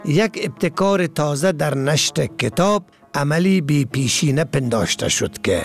یک ابتکار تازه در نشر کتاب عملی بی پیشینه پنداشته شد که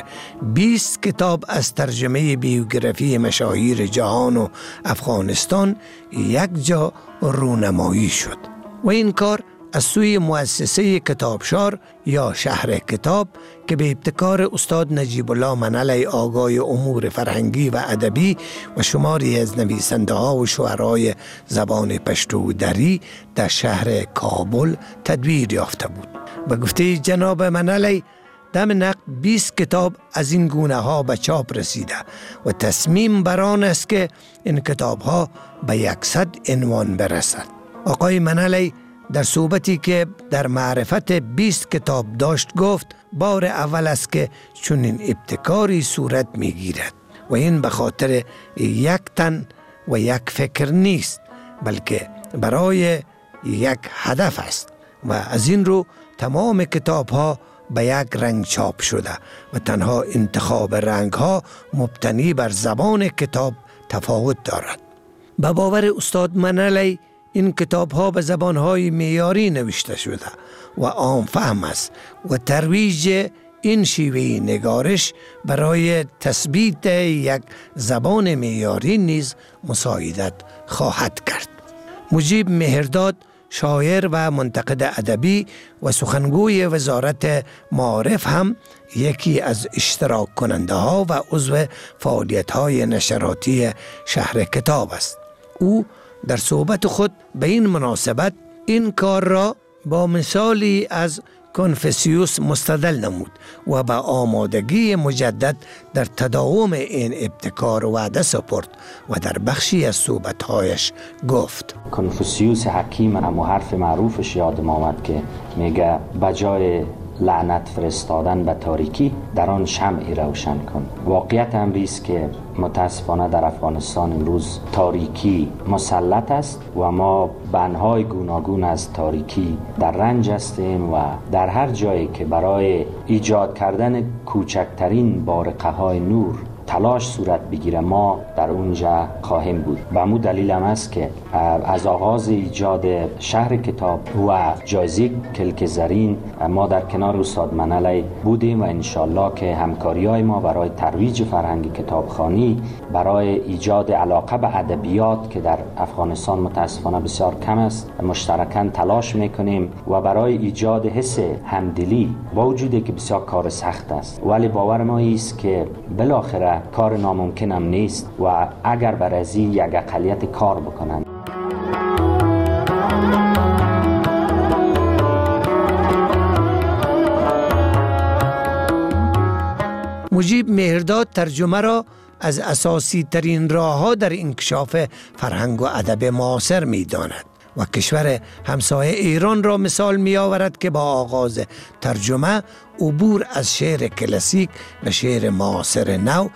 20 کتاب از ترجمه بیوگرافی مشاهیر جهان و افغانستان یک جا رونمایی شد و این کار از سوی مؤسسه کتابشار یا شهر کتاب که به ابتکار استاد نجیب الله منلی آگای امور فرهنگی و ادبی و شماری از نویسنده ها و شعرای زبان پشتو دری در شهر کابل تدویر یافته بود. به گفته جناب منلی دم نقد 20 کتاب از این گونه ها به چاپ رسیده و تصمیم بر آن است که این کتاب ها به 100 عنوان برسد. آقای منلی در صحبتی که در معرفت 20 کتاب داشت گفت بار اول است که چنین ابتکاری صورت می گیرد و این به خاطر یک تن و یک فکر نیست بلکه برای یک هدف است و از این رو تمام کتاب ها به یک رنگ چاپ شده و تنها انتخاب رنگ ها مبتنی بر زبان کتاب تفاوت دارد. به باور استاد منلی این کتاب ها به زبان های معیاری نوشته شده و عام فهم است و ترویج این شیوه نگارش برای تثبیت یک زبان معیاری نیز مساعدت خواهد کرد. مجیب مهرداد شاعر و منتقد ادبی و سخنگوی وزارت معارف هم یکی از اشتراک کننده ها و عضو فعالیت های نشراتی شهر کتاب است. او در صحبت خود به این مناسبت این کار را با مثالی از کنفوسیوس مستدل نمود و به آمادگی مجدد در تداوم این ابتکار وعده سپرد و در بخشی از صحبت‌هایش گفت: کنفوسیوس حکیم اما حرف معروفش یادم آمد که میگه بجای لعنت فرستادن به تاریکی در آن شمعی روشن کن. واقعیت امری است که متاسفانه در افغانستان امروز تاریکی مسلط است و ما بنهای گوناگون از تاریکی در رنج هستیم و در هر جایی که برای ایجاد کردن کوچکترین بارقه های نور تلاش صورت بگیره ما در اونجا خواهیم بود. به همون دلیل هم است که از آغاز ایجاد شهر کتاب و جایزه کلک زرین ما در کنار استاد منلی بودیم و انشالله که همکاری‌های ما برای ترویج فرهنگ کتابخوانی، برای ایجاد علاقه به ادبیات که در افغانستان متاسفانه بسیار کم است مشترکاً تلاش میکنیم و برای ایجاد حس همدلی با وجودی که بسیار کار سخت است، ولی باور ما است که بالاخره کار ناممکن هم نیست و اگر برازی یک اقلیت کار بکنن. مجیب مهرداد ترجمه را از اساسی ترین راه ها در انکشاف فرهنگ و ادب معاصر می داند و کشور همسایه ایران را مثال می آورد که با آغاز ترجمه عبور از شعر کلاسیک و شعر معاصر نو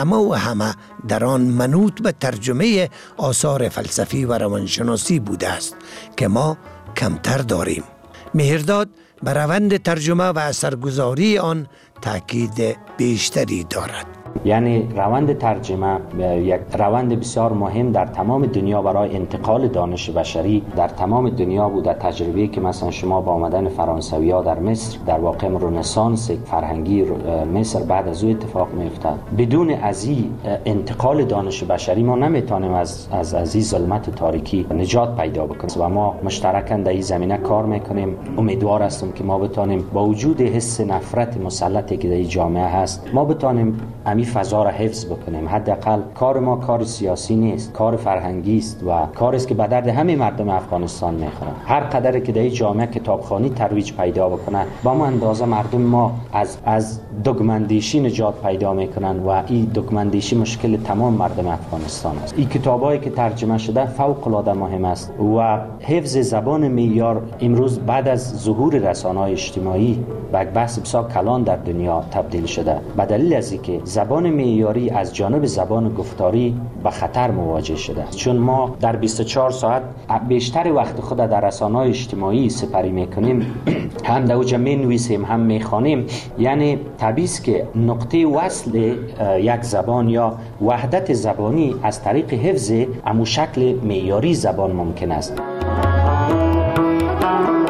همه در آن منوط به ترجمه آثار فلسفی و روانشناسی بوده است که ما کمتر داریم. مهرداد به روند ترجمه و اثرگذاری آن تاکید بیشتری دارد. یعنی روند ترجمه یک روند بسیار مهم در تمام دنیا برای انتقال دانش بشری در تمام دنیا بود. تجربه‌ای که مثلا شما با آمدن فرانسوی‌ها در مصر در واقع رنسانس فرهنگی مصر بعد از او اتفاق می‌افتاد. بدون از این انتقال دانش بشری ما نمیتونیم از این ظلمت تاریکی نجات پیدا بکنیم و ما مشترکاً در این زمینه کار می‌کنیم. امیدوار هستم که ما بتونیم با وجود حس نفرت مسلطی که در این جامعه هست ما بتونیم فضا را حفظ بکنیم. حداقل کار ما کار سیاسی نیست، کار فرهنگی است و کاری است که به درد همه مردم افغانستان میخوره. هر قدر که در این جامعه کتابخوانی ترویج پیدا بکنه با ما اندازه مردم ما از دگماندیشی نجات پیدا میکنن و این دگماندیشی مشکل تمام مردم افغانستان است. این کتابایی که ترجمه شده فوق العاده مهم است و حفظ زبان معیار امروز بعد از ظهور رسانه‌های اجتماعی به یک بحث بسیار کلان در دنیا تبدیل شده به دلیل از اینکه زبان معیاری از جانب زبان گفتاری به خطر مواجه شده است. چون ما در 24 ساعت بیشتر وقت خود در رسانه‌های اجتماعی سپری میکنیم، هم در اوجا مینویسیم هم میخوانیم، یعنی طبیعی است که نقطه وصل یک زبان یا وحدت زبانی از طریق حفظ امو شکل معیاری زبان ممکن است.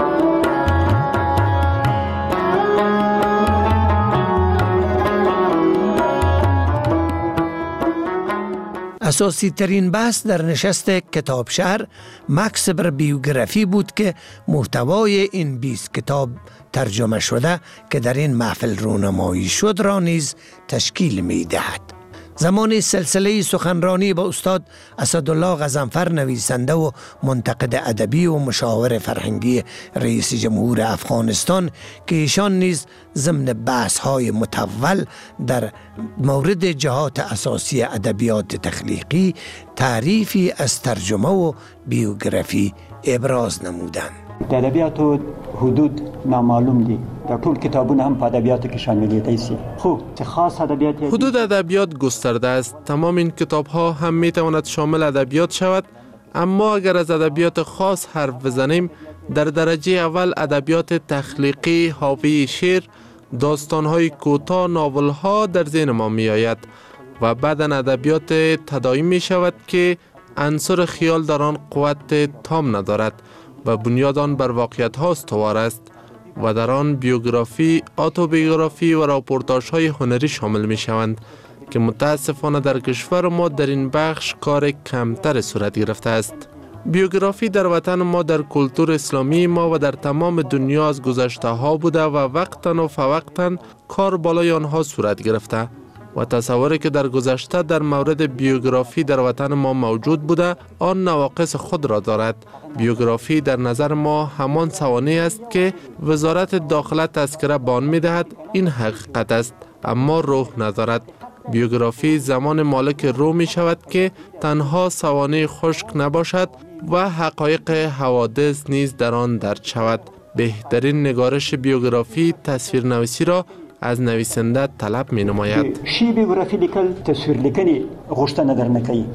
اساسی ترین بحث در نشست کتاب شهر مکسبر بیوگرافی بود که محتوای این 20 کتاب ترجمه شده که در این محفل رونمایی شد را نیز تشکیل می دهد. زمان سلسله سخنرانی با استاد اسدالله غضنفر، نویسنده و منتقد ادبی و مشاور فرهنگی رئیس جمهور افغانستان، که ایشان نیز ضمن بحث‌های مطول در مورد جهات اساسی ادبیات تخلیقی تعریفی از ترجمه و بیوگرافی ابراز نمودند. در ادبیات حدود نامعلوم دی، در طول کتابون هم ادبیات که شامل دیسی. خوب چه خاص ادبیات حدود ادبیات گسترده است. تمام این کتاب ها هم می تواند شامل ادبیات شود، اما اگر از ادبیات خاص حرف بزنیم، در درجه اول ادبیات تخلیقی حاوی شعر، داستان های کوتاه، ناول ها در ذهن ما می آید و بعداً ادبیات تداعی می شود که عنصر خیال در آن قوت تام ندارد و بنیاد آن بر واقعیت ها استوار است و در آن بیوگرافی، اتوبیوگرافی و راپورتاژ های هنری شامل می شوند که متاسفانه در کشور ما در این بخش کار کمتر صورت گرفته است. بیوگرافی در وطن ما، در کلتور اسلامی ما و در تمام دنیا از گذشته ها بوده و وقتاً و فوقتاً کار بالای آنها صورت گرفته و تصوری که در گذشته در مورد بیوگرافی در وطن ما موجود بوده آن نواقص خود را دارد. بیوگرافی در نظر ما همان سوانح است که وزارت داخله تذکره به آن می‌دهد. این حقیقت است، اما روح ندارد. بیوگرافی زمان مالک روح می شود که تنها سوانح خشک نباشد و حقایق حوادث نیز در آن درج شود. بهترین نگارش بیوگرافی تصویرنویسی را از نویسنده طلب می نماید. شی بیوگرافی لیکل تصویر لیکنی غوښتنه در نکوي.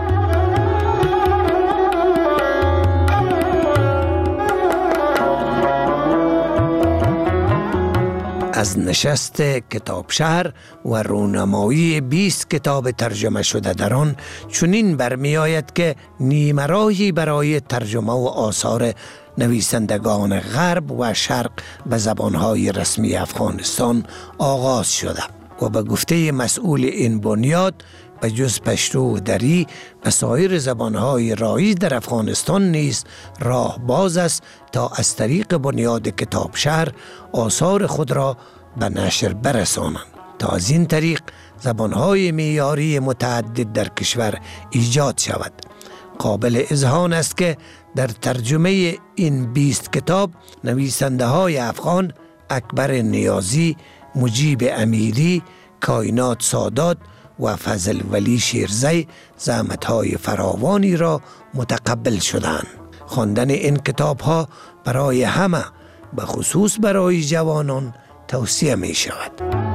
از نشست کتاب شهر و رونمایی 20 کتاب ترجمه شده در آن چنین برمی آید که نیمه راهی برای ترجمه و آثار نویسندگان غرب و شرق به زبانهای رسمی افغانستان آغاز شده و به گفته مسئول این بنیاد به جز پشتو و دری و سایر زبانهای رایج در افغانستان نیز راه باز است تا از طریق بنیاد کتاب شهر آثار خود را به نشر برسانند تا از این طریق زبانهای معیاری متعدد در کشور ایجاد شود. قابل اذعان است که در ترجمه این 20 کتاب نویسنده های افغان اکبر نیازی، مجیب امیری، کائنات سادات و فضل ولی شیرزی زحمت‌های فراوانی را متقبل شدند. خواندن این کتاب‌ها برای همه، به خصوص برای جوانان، توصیه می شود.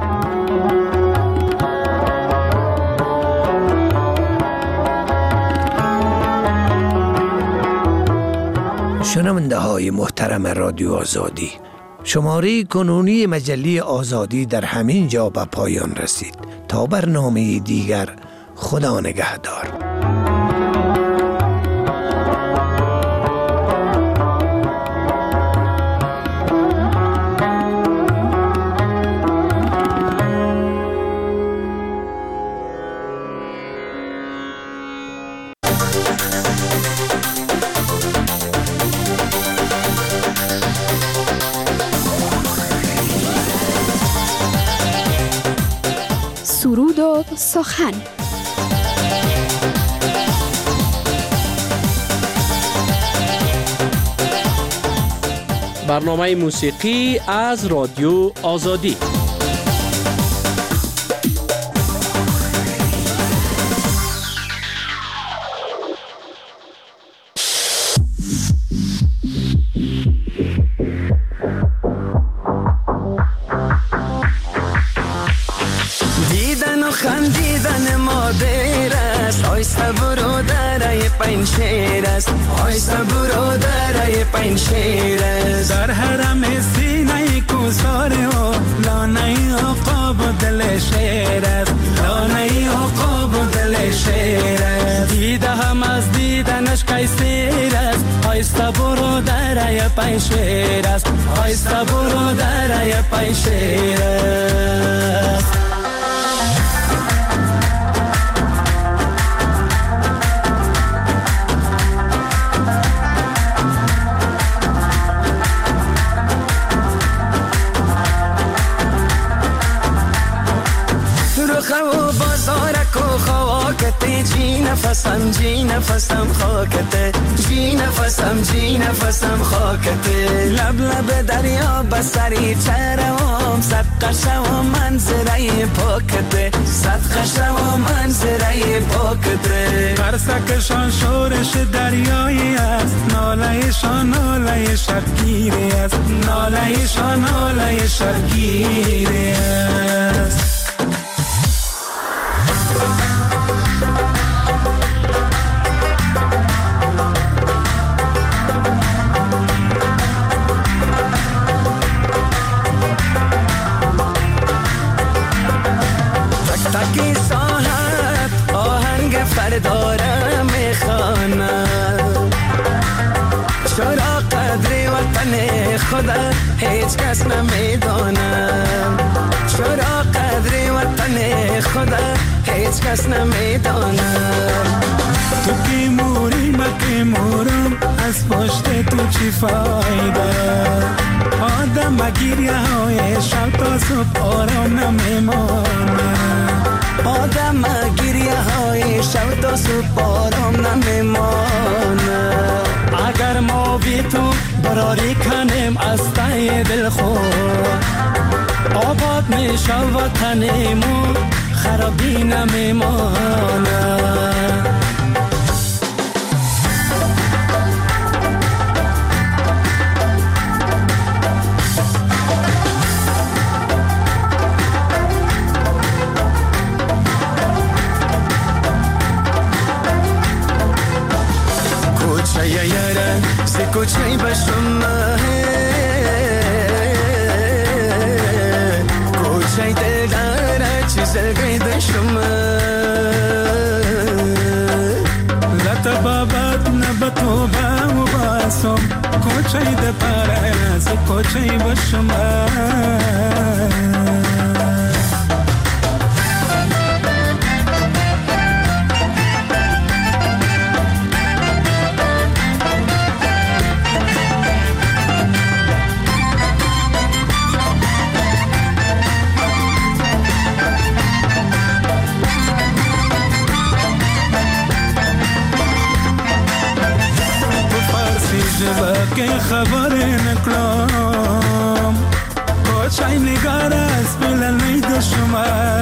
شنونده های محترم رادیو آزادی، شماره کنونی مجله آزادی در همین جا به پایان رسید. تا برنامه دیگر، خدا نگهدار. سرود و سخن. برنامه موسیقی از رادیو آزادی. خندیدن مادر است، آیسته برادرای پنشیر است، آیسته برادرای پنشیر است. در حرم سینه کوسار و لانه عقاب و دل شیر است، لانه عقاب و دل شیر است. دیده هم از دیدنش قیصر است، آیسته برادرای پنشیر است، آیسته برادرای پنشیر است. نفسم جی نفسم خاکته جی نفسم جی نفسم خاکته لب لب دریا بسری چرم صدقه شوم منظره پاکته صدقه شوم منظره پاکته قرصکشان شورش دریایی است نالهشان ناله شبگیری است نالهشان ناله شبگیری است تکی ساحت آهنگ فردارم میخوانم چرا قدر وطن خدا هیچ کس نمیدانم چرا قدر وطن خدا هیچ کس نمیدانم تو کی موری من کی مورم از پشت تو چی فایده آدم گیریه های شب تا صبح آرام نمیمانم آدم گیریه های شب تا صبح آرام نمیمانم اگر ما بی تو براری کنیم از ته دل خود آباد میشه وطنمو خرابی نمیمانم کوچه بشم کوچه دلداره چیز گیدشم لط بابت نبتو با و باسم کوچه دپاره از کوچه بشم که خبر نکلم کوچای نگار از بلندی دشما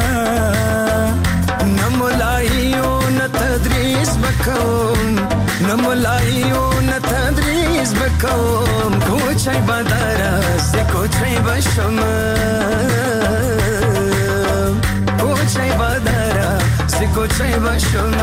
نمولایی و نتدریس بکم نمولایی و نتدریس بکم کوچای بدر از کوچای بشم کوچای بدر از کوچای بشم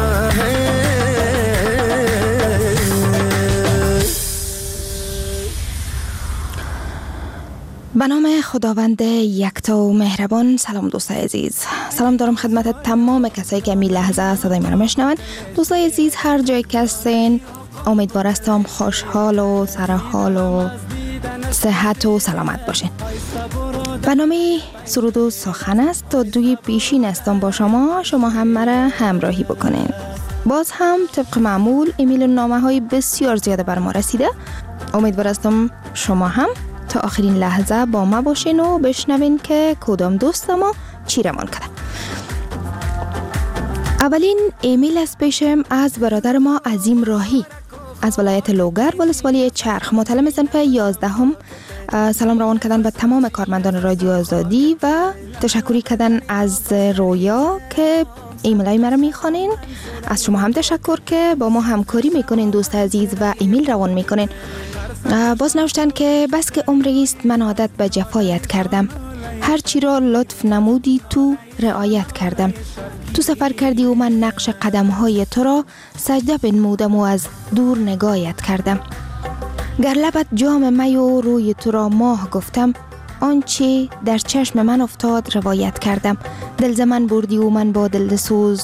به نام خداوند یکتا و مهربان. سلام دوستای عزیز، سلام دارم خدمت تمام کسایی که می لحظه صدای من رو میشنون. دوستای عزیز هر جای که هستین امیدوار هستم خوشحال و سرحال و صحت و سلامت باشین. برنامه سرود و سخن است تا دوی پیشین هستم با شما هم مرا همراهی بکنین. باز هم طبق معمول ایمیل و نامه های بسیار زیاده بر ما رسیده. امیدوار هستم شما هم تا آخرین لحظه با ما باشین و بشنوین که کدام دوست ما چی رمان کرده. اولین ایمیل از پیشم از برادر ما عظیم راهی از ولایت لوگر ولسوالی چرخ. مطلع صنف 11 سلام روان کردن به تمام کارمندان رادیو آزادی و تشکری کردن از رویا که ایمیلای مرا میخوانین. از شما هم تشکر که با ما همکاری میکنین دوست عزیز و ایمیل روان میکنین. باز نوشتن که بس که عمری است من عادت به جفایت کردم، هرچی را لطف نمودی تو رعایت کردم، تو سفر کردی و من نقش قدمهای تو را سجده بنمودم و از دور نگاهت کردم. گر لبت جام می و روی تو را ماه گفتم، آنچه در چشم من افتاد روایت کردم. دل ز من بردی و من با دل سوز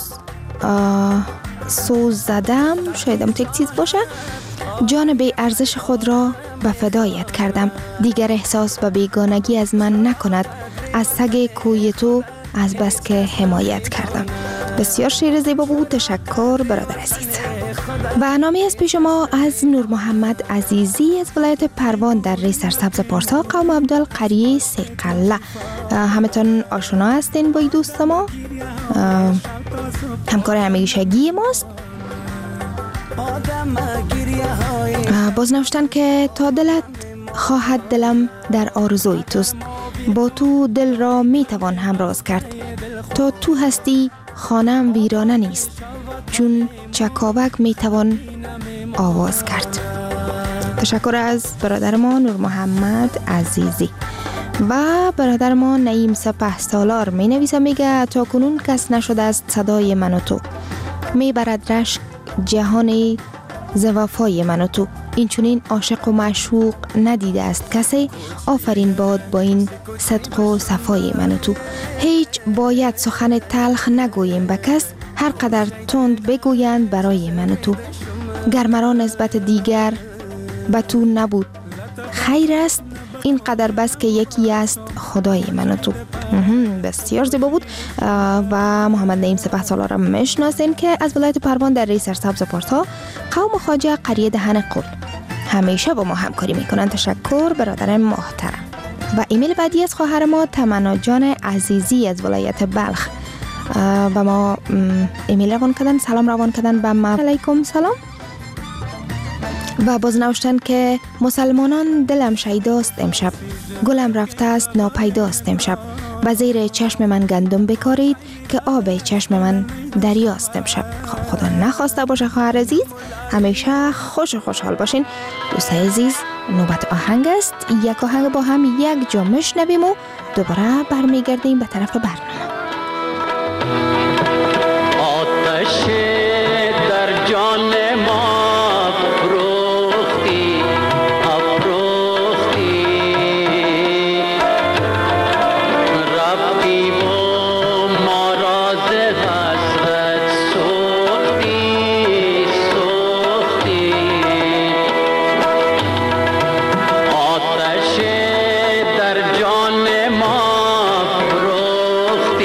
زدم، شایدم تک چیز باشه، جان بی ارزش خود را به فدایت کردم. دیگر احساس و بیگانگی از من نکند، از سگ کوی تو از بس که حمایت کردم. بسیار شعر زیبا بود. تشکر برادر عزیز. و نامی از پیش ما از نور محمد عزیزی از ولایت پروان در ری سرسبز پارسا قوم عبدالقریه سیقله. همتون آشنا هستین با دوست ما، همکار همیشگی ماست باز نوشتن که تا دلت خواهد دلم در آرزوی توست، با تو دل را می توان همراز کرد، تا تو هستی خانم ویرانه نیست، چون چکاوک می توان آواز کرد. تشکر از برادر ما نور محمد عزیزی. و برادر ما نعیم سپه سالار می نویسه، میگه تا کنون کس نشده است صدای من و تو، می برد رشک جهان زوافای من و تو، این چونین عاشق و معشوق ندیده است کسی، آفرین باد با این صدق و صفای من و تو. هیچ باید سخن تلخ نگوییم به کس، هر قدر تند بگویند برای من و تو، گر مرا نسبت دیگر به تو نبود خیر است، این قدر بس که یکی است خدای من و تو. بسیار زیبا بود. و محمد نعیم سپه سالار را میشناسین که از ولایت پروان در ری سرسبز پارسا، قوم خواجه قریه دهن قل، همیشه با ما همکاری میکنن. تشکر برادر محترم. و ایمیل بعدی از خواهر ما تمنا جان عزیزی از ولایت بلخ و ما ایمیل روان کردن، سلام روان کردن به ما. علیکم سلام. و باز نوشتن که مسلمانان دلم شیداست امشب، گلم رفته است ناپیداست امشب، و زیر چشم من گندم بکارید که آب چشم من دریاست امشب. خب خدا نخواسته باشه خواهر عزیز، همیشه خوش و خوشحال باشین. دوستای عزیز نوبت آهنگ است، یک آهنگ با هم یک جا میشنویم و دوباره برمیگردیم به طرف برنامه. آتش در جان ما در جان ما فروختی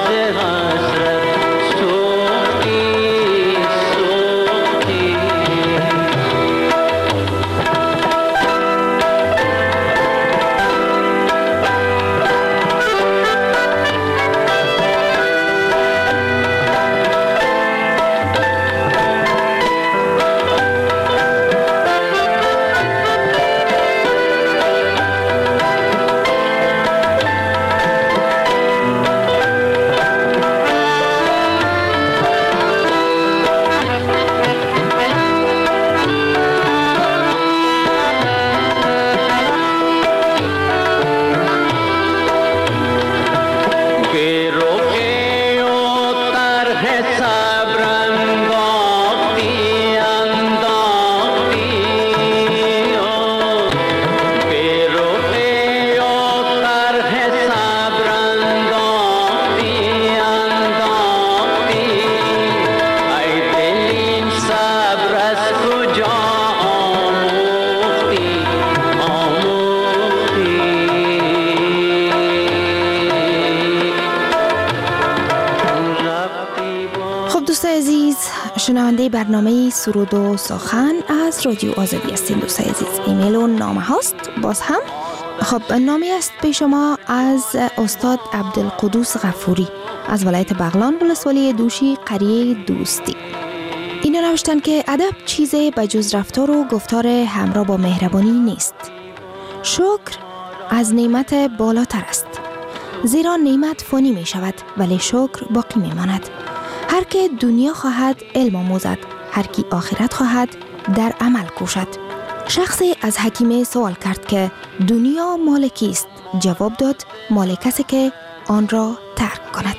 شنونده برنامه سرود و سخن از رادیو آزادی هستین دوستای عزیز. ایمیل و نامه هاست باز هم. خب نامه است به شما از استاد عبدالقدوس غفوری از ولایت بغلان ولسوالی دوشی قریه دوستی. اینا نوشتن که ادب چیزی به جز رفتار و گفتار همراه با مهربانی نیست. شکر از نعمت بالاتر است، زیرا نعمت فانی می شود ولی شکر باقی می ماند. هر که دنیا خواهد علم آموزد، هر کی آخرت خواهد در عمل کوشد. شخصی از حکیمه سوال کرد که دنیا مال کیست؟ جواب داد مال کسی که آن را ترک کند.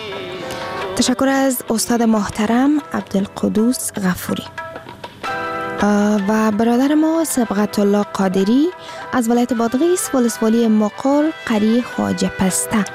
تشکر از استاد محترم عبدالقدوس غفوری. و برادر ما سبقت الله قادری از ولایت بادغیس ولسوالی مقال قریه خواجه پسته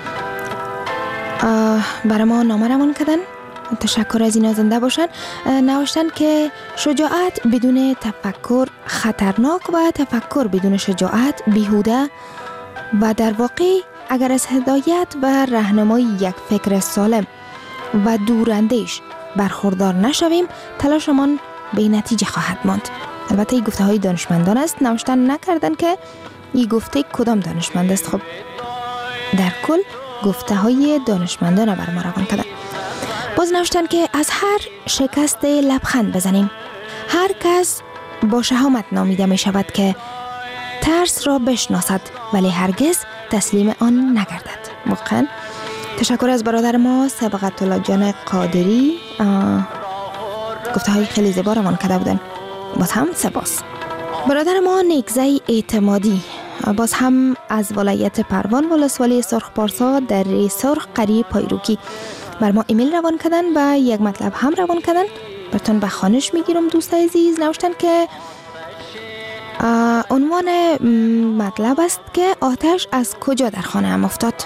برای ما نامه روان کردن. تشکر از اینا، زنده باشن. نوشتن که شجاعت بدون تفکر خطرناک و تفکر بدون شجاعت بیهوده و در واقع اگر از هدایت و راهنمایی یک فکر سالم و دوراندیش برخوردار نشویم تلاشمان به نتیجه خواهد ماند. البته این گفته های دانشمندان است، نوشتن نکردن که این گفته کدام دانشمند است. خب در کل گفته های دانشمندان بر ما روان کردن. باز نوشتن که از هر شکست لبخند بزنیم. هر کس با شهامت نامیده می شود که ترس را بشناسد ولی هرگز تسلیم آن نگردد. واقعا تشکر از برادر ما سبقت الله جان قادری، گفته های خیلی زیبا روان کرده بودن. باز هم سپاس. برادر ما نیکزی اعتمادی باز هم از ولایت پروان ولسوالی سرخ پارسا در سرخ قریه پایروکی بر ما ایمیل روان کردن و یک مطلب هم روان کردن. براتون به خوانش میگیرم دوست عزیز. نوشتن که عنوان مطلب است که آتش از کجا در خانه هم افتاد.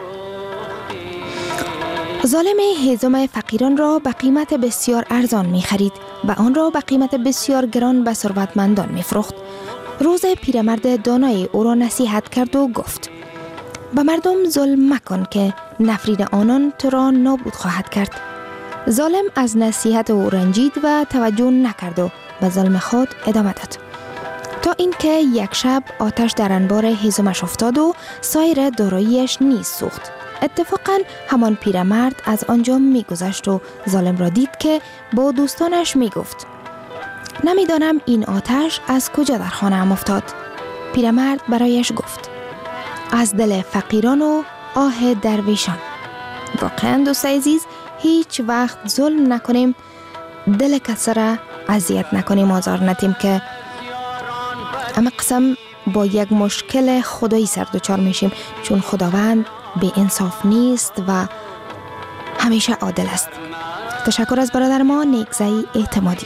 ظالم هیزم فقیران را به قیمت بسیار ارزان می خرید و آن را به قیمت بسیار گران به ثروتمندان می فروخت. روز پیرمرد دانای او را نصیحت کرد و گفت به مردم ظلم مکن که نفرین آنان تو را نابود خواهد کرد. ظالم از نصیحت او رنجید و توجه نکرد و به ظلم خود ادامه داد تا اینکه یک شب آتش در انبار هیزمش افتاد و سایر داراییش نیز سوخت. اتفاقاً همان پیرمرد از آنجا میگذشت و ظالم را دید که با دوستانش میگفت نمیدانم این آتش از کجا در خانه ام افتاد. پیرمرد برایش گفت از دل فقیران و آه درویشان. واقعا دوست عزیز هیچ وقت ظلم نکنیم، دل کسی را اذیت نکنیم، آزار ندیم که اما قسم با یک مشکل خدایی سر دچار میشیم، چون خداوند بی انصاف نیست و همیشه عادل است. تشکر از برادر ما نیکزی اعتمادی.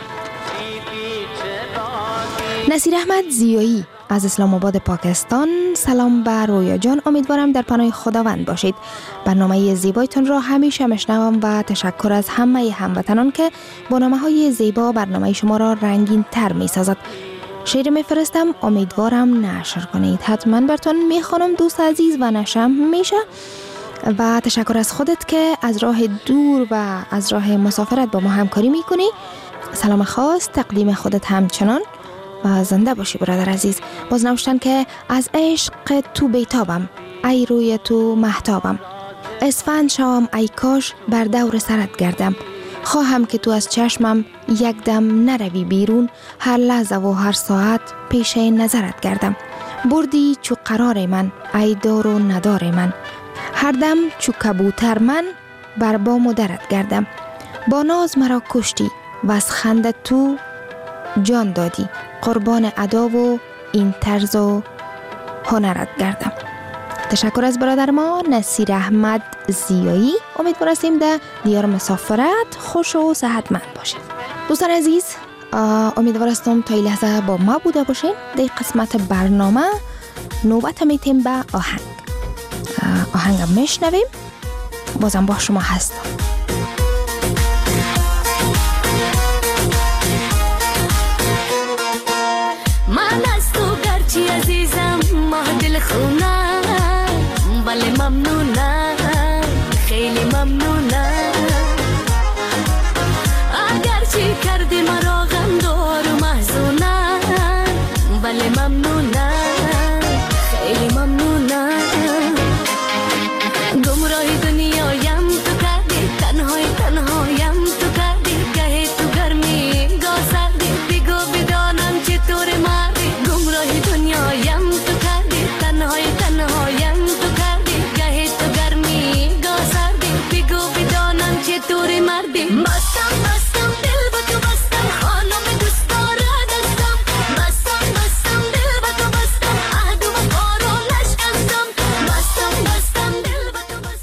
نصیر احمد زیایی از اسلام آباد پاکستان. سلام به رویا جان، امیدوارم در پناه خداوند باشید. برنامه زیبایتون را همیشه مشنوم و تشکر از همه هموطنان که با نامه‌های زیبا برنامه شما را رنگین تر می سازد. شعر میفرستم، امیدوارم نشر کنید. حتما براتون میخوانم دوست عزیز و نشم میشه. و تشکر از خودت که از راه دور و از راه مسافرت با ما همکاری میکنی. سلام خاص تقدیم خودت همچنان و زنده باشی برادر عزیز. باز نوشتن که از عشق تو بیتابم، ای روی تو محتابم، اسفند شوم ای کاش بر دور سرت گردم، خواهم که تو از چشمم یک دم نروی بیرون، هر لحظه و هر ساعت پیش نظرت گردم، بردی چو قرار من ای دار و ندار من، هر دم چو کبوتر من بر بام و درت گردم، با ناز مرا کشتی و از خنده تو جان دادی، قربان ادا و این طرز و هنرت گردم. تشکر از برادر ما نصیر احمد زیایی. امیدوار هستیم در دیار مسافرت خوش و صحتمند باشید. دوستان عزیز، امیدوار هستم تا این لحظه با ما بوده باشین. در قسمت برنامه نوبت میتیم به آهنگ میشنویم. بازم با شما هستم. من از تو گرچی عزیزم ماه دل خونم، ولی ممنونم، خیلی ممنونم، اگرچه کردی مرا غمدار و محزونم، ولی ممنونم، خیلی ممنونم، گمراهی دنیایم تو کردی، تنهایم تو کردی، گهی تو گرمی گاه سردی، بگو بدانم چطور مردی، گمراهی دنیایم تو کردی، تنهایم تو کردی، گهی تو گرمی گاه سردی، بگو بدانم چطور مردی.